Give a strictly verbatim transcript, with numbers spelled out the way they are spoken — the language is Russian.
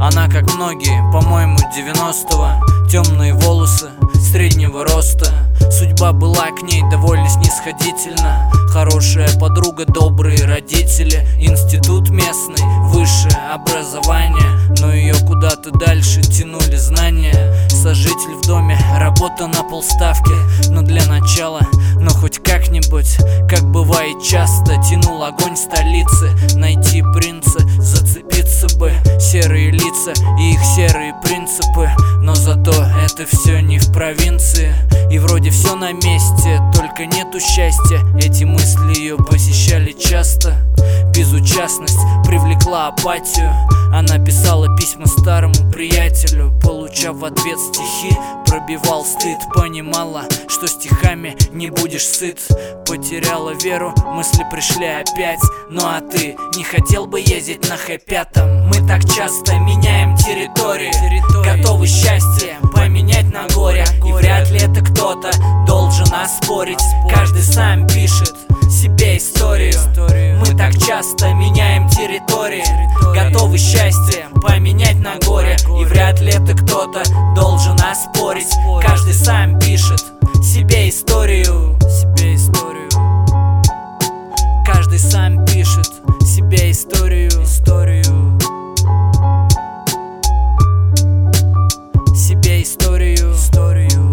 Она, как многие, по-моему, девяностого. Темные волосы, среднего роста. Судьба была к ней довольно снисходительна. Хорошая подруга, добрые родители, институт местный, высшее образование. Но ее куда-то дальше тянули знания. Сожитель в доме, работа на полставки. Но для начала, но хоть как-нибудь, как бывает часто, тянул огонь столицы. Найти принца, зацепиться бы. Серые лица и их серые принципы. Но зато это все не в провинции. И вроде все на месте, только нету счастья. Эти мысли ее посещали часто. Безучастность привлекла апатию. Она писала письма старому приятелю, получав в ответ стихи, пробивал стыд. Понимала, что стихами не будешь сыт. Потеряла веру, мысли пришли опять. Ну а ты не хотел бы ездить на Хэ пятом? Мы так часто меняем территории, готовы счастье поменять на горе. И вряд ли это кто-то должен оспорить. Каждый сам пишет себе историю. Мы так часто меняем территории, готовы счастье поменять на горе. И вряд ли это кто-то должен оспорить. Каждый сам пишет себе историю. Себе историю. Каждый сам пишет себе историю. Историю. Себе историю. Историю.